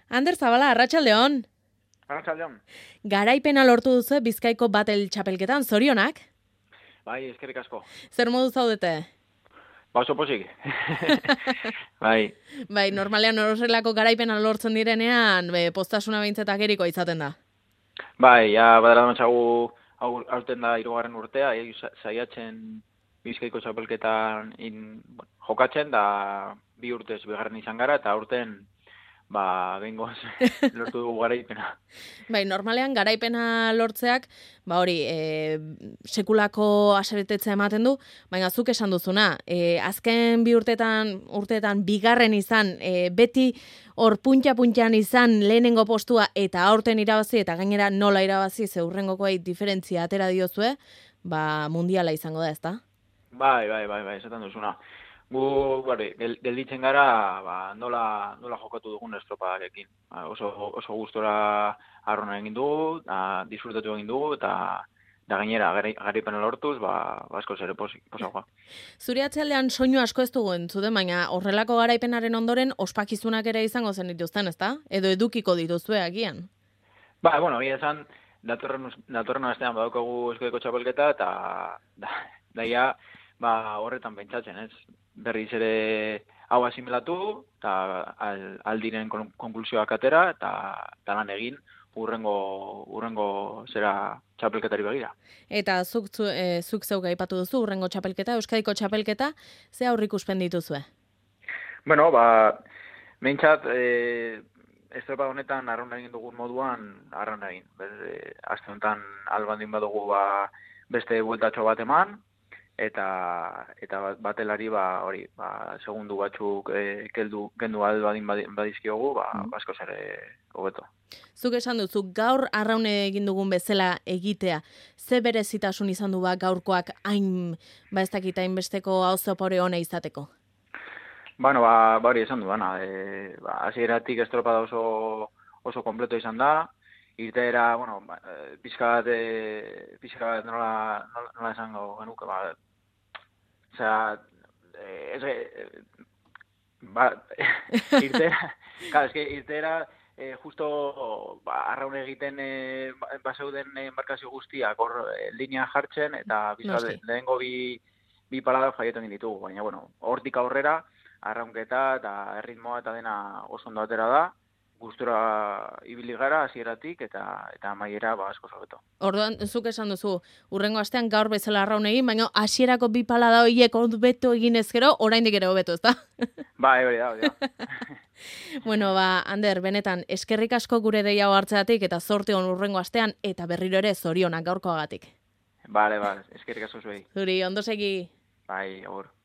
Ander Zabala, arratsaldeon. Arratsaldeon. Garaipena lortu duzu Bizkaiko batel txapelketan, zorionak? Bai, eskerrik asko. Zer modu zaudete? Oso pozik. Bai. Bai, normalean horrelako garaipena lortzen direnean, postasuna behintzat ageriko izaten da. Bai, ja badara matxagu aurten da 3. urtea, saiatzen Bizkaiko txapelketan jokatzen da 2 urtez bigarren izan gara eta aurten behingoz lortu dugu garaipena. Bai, normalean garaipena lortzeak, sekulako asebetetzea ematen du, baina zuk esan duzuna, azken 2 urteetan bigarren izan, beti hor puntxa-puntxan izan lehenengo postua eta aurten irabazi, eta gainera nola irabazi, ze hurrengokoei diferentzia atera diozue, mundiala izango da, ezta? Bai, esaten duzuna. Gu, gelditzen gara, nola jokatu dugun estroparekin. Oso gustora arrona egin dugu, disfrutatu egin dugu, eta gainera, garaipena lortuz, asko zere posagoa. Zure atzealdean soinu asko ez dugu entzuten, baina horrelako garaipenaren ondoren ospakizunak ere izango zen dituzten, ezta? Edo edukiko dituzue agian? Egia esan, datorren astean badaukagu Euskadiko txapelketa, eta daia, horretan pentsatzen, ez? Berriz ere hau asimilatu, eta aldiren konklusioak atera, eta lan egin urrengo zera txapelketari begira. Eta zuk zeuk aipatu duzu, urrengo txapelketa, Euskadiko txapelketa, ze aurrikuspen dituzue? Behintzat, estropa honetan arrauna egin dugun moduan, arrauna egin. Aste honetan albandin badugu beste bueltatxo bat eman, eta batelari segundu batzuk kendu albadin badizkiogu, asko zere hobeto. Zuk esan duzu, gaur arraune egin dugun bezala egitea, ze berezitasun izan du gaurkoak hain, ez dakit hainbesteko auzopore ona izateko? Hori esan du, hasieratik estropada oso kompleto izan da, irteera, pixka bat nola esango genuke, irteera, justo arraun egiten baseuden embarkazio guztiak hor linea jartzen, eta lehengo bi palada faietu egin ditugu, baina, hortik aurrera, arraunketa eta erritmoa eta dena oso ondo atera da, gustura ibili gara hasieratik eta amaiera asko hobeto. Orduan, zuk esan duzu, urrengo astean gaur bezala arraun egin, baina hasierako bi palada horiek hobeto egin ezkero, oraindik ere hobeto, ezta? Hori da. Ander, benetan, eskerrik asko gure deia hartzeatik eta zorte on urrengo astean eta berriro ere zorionak gaurkoagatik. Bale, eskerrik asko zuei. Zuri, ondo segi. Bai, agur.